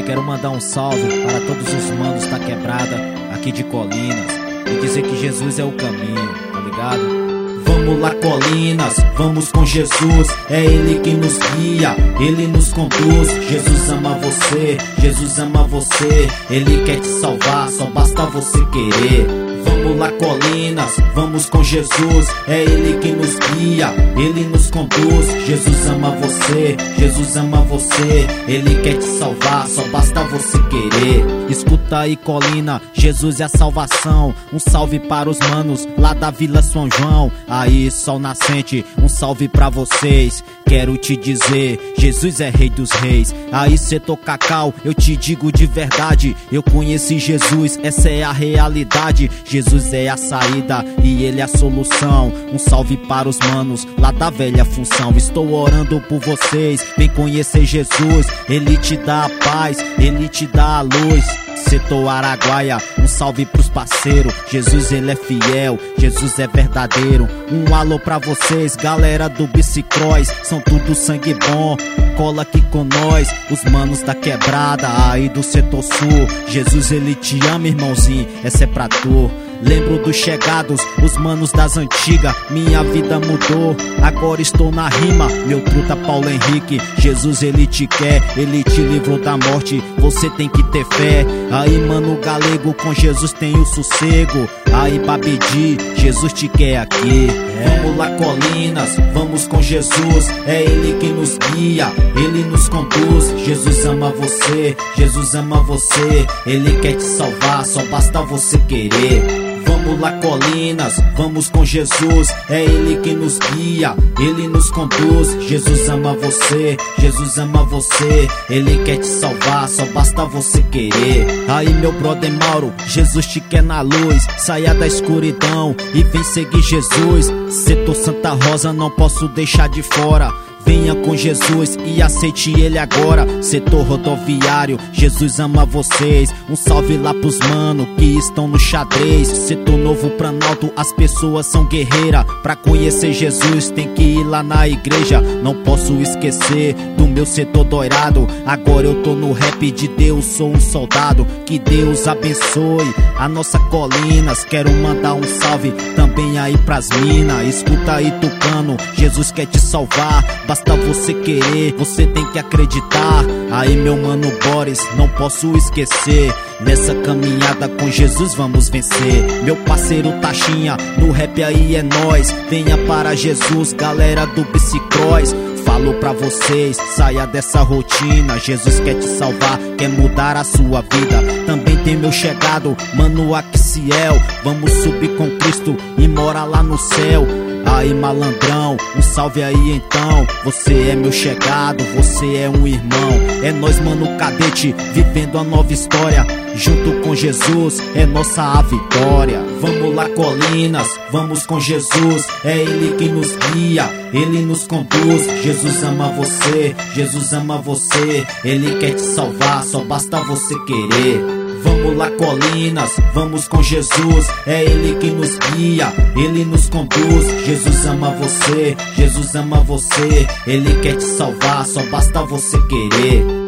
quero mandar um salve para todos os manos da quebrada aqui de Colinas e dizer que Jesus é o caminho, tá ligado? Vamos lá, Colinas, vamos com Jesus. É Ele que nos guia, Ele nos conduz. Jesus ama você, Jesus ama você. Ele quer te salvar, só basta você querer. Vamos lá, Colinas, vamos com Jesus. É Ele que nos guia, Ele nos conduz. Jesus ama você, Jesus ama você. Ele quer te salvar, só basta você querer. Escuta aí, Colina, Jesus é a salvação. Um salve para os manos lá da Vila São João. Aí, sol nascente, um salve pra vocês. Quero te dizer, Jesus é rei dos reis. Aí, setor Cacau, eu te digo de verdade, eu conheci Jesus, essa é a realidade. Jesus é a saída e Ele é a solução. Um salve para os manos lá da velha função. Estou orando por vocês, vem conhecer Jesus. Ele te dá a paz, Ele te dá a luz. Setor Araguaia, um salve pros parceiros. Jesus, Ele é fiel, Jesus é verdadeiro. Um alô pra vocês, galera do Bicicross, são tudo sangue bom, cola aqui com nós. Os manos da quebrada, aí do setor sul. Jesus, Ele te ama, irmãozinho, essa é pra tu. Lembro dos chegados, os manos das antigas. Minha vida mudou, agora estou na rima. Meu truta Paulo Henrique, Jesus Ele te quer, Ele te livrou da morte, você tem que ter fé. Aí mano galego, com Jesus tem o sossego. Aí Babidi, Jesus te quer aqui. Vamos lá, Colinas, vamos com Jesus. É Ele que nos guia, Ele nos conduz. Jesus ama você, Jesus ama você. Ele quer te salvar, só basta você querer. Vamos lá, Colinas, vamos com Jesus. É Ele que nos guia, Ele nos conduz. Jesus ama você, Jesus ama você. Ele quer te salvar, só basta você querer. Aí meu brother Mauro, Jesus te quer na luz. Saia da escuridão e vem seguir Jesus. Setor Santa Rosa, não posso deixar de fora. Venha com Jesus e aceite Ele agora. Setor rodoviário, Jesus ama vocês. Um salve lá pros mano que estão no xadrez. Setor Novo Planalto, as pessoas são guerreiras. Pra conhecer Jesus tem que ir lá na igreja. Não posso esquecer do meu setor doirado. Agora eu tô no rap de Deus, sou um soldado. Que Deus abençoe a nossa Colinas. Quero mandar um salve também aí pras minas. Escuta aí, Tucano, Jesus quer te salvar. Basta você querer, você tem que acreditar. Aí meu mano Boris, não posso esquecer. Nessa caminhada com Jesus vamos vencer. Meu parceiro Taxinha, no rap aí é nós. Venha para Jesus, galera do Bicicross. Falo pra vocês, saia dessa rotina. Jesus quer te salvar, quer mudar a sua vida. Também tem meu chegado, mano Axiel. Vamos subir com Cristo e morar lá no céu. Aí malandrão, um salve aí então. Você é meu chegado, você é um irmão. É nós mano cadete, vivendo a nova história. Junto com Jesus, é nossa a vitória. Vamos lá, Colinas, vamos com Jesus. É Ele que nos guia, Ele nos conduz. Jesus ama você, Jesus ama você. Ele quer te salvar, só basta você querer. Vamos lá, Colinas, vamos com Jesus. É Ele que nos guia, Ele nos conduz. Jesus ama você, Jesus ama você. Ele quer te salvar, só basta você querer.